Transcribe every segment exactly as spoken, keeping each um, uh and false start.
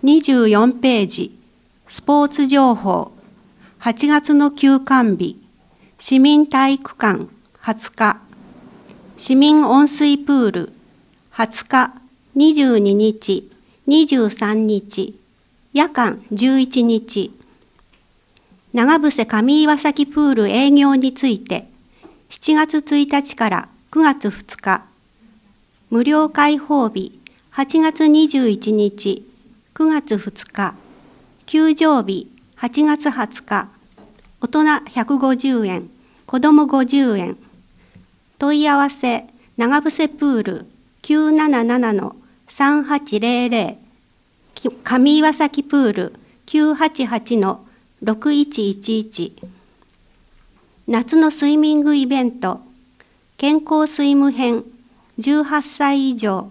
にじゅうよんページ、スポーツ情報、はちがつの休館日、市民体育館はつか、市民温水プールはつか、にじゅうににち、にじゅうさんにち、夜間じゅういちにち、長伏上岩崎プール営業について、しちがつついたちからくがつふつか、無料開放日はちがつにじゅういちにち、くがつふつか、休場日はちがつはつか、大人ひゃくごじゅうえん、子どもごじゅうえん。問い合わせ、長伏プール きゅうななななのさんはちぜろぜろ、上岩崎プール きゅうはちはちのろくいちいちいち。夏のスイミングイベント、健康スイム編じゅうはっさい以上。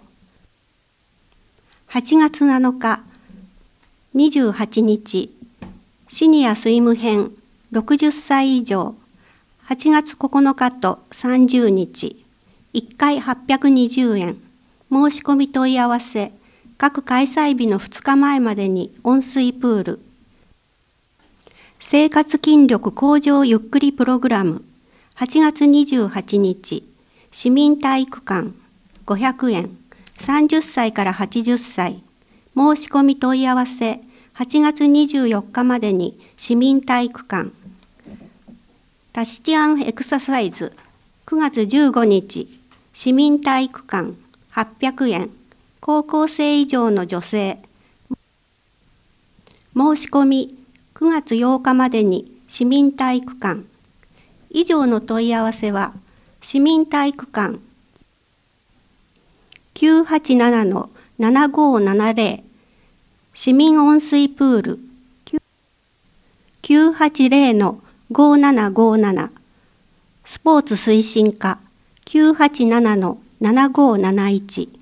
はちがつなのか、にじゅうはちにち、シニアスイム編ろくじゅっさい以上。はちがつここのかとさんじゅうにち、いっかいはっぴゃくにじゅうえん。申し込み問い合わせ、各開催日のふつかまえまでに温水プール。生活筋力向上ゆっくりプログラム、はちがつにじゅうはちにち、市民体育館ごひゃくえん、さんじゅっさいからはちじゅっさい。申し込み問い合わせ、はちがつにじゅうよっかまでに市民体育館。タシティアンエクササイズ、くがつじゅうごにち、市民体育館はっぴゃくえん、高校生以上の女性。申し込み、くがつようかまでに市民体育館。以上の問い合わせは、市民体育館きゅうはちななのななごななぜろ、市民温水プールきゅうはちぜろのごななごなな、スポーツ推進課きゅうはちななのななごなないち。